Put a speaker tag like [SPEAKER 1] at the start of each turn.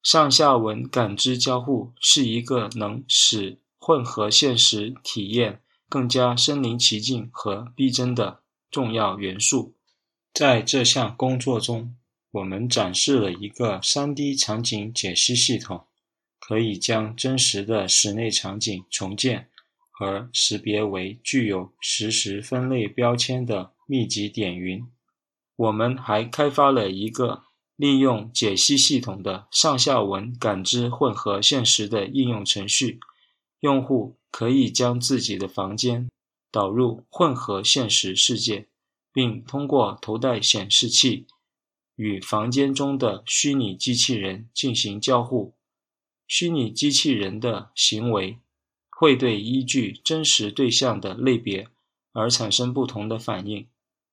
[SPEAKER 1] 上下文感知交互是一个能使混合现实体验更加身临其境和逼真的重要元素。在这项工作中，我们展示了一个 3D 场景解析系统，可以将真实的室内场景重建和识别为具有实时分类标签的密集点云。我们还开发了一个利用解析系统的上下文感知混合现实的应用程序，用户可以将自己的房间导入混合现实世界，并通过头戴显示器与房间中的虚拟机器人进行交互。虚拟机器人的行为会对依据真实对象的类别而产生不同的反应，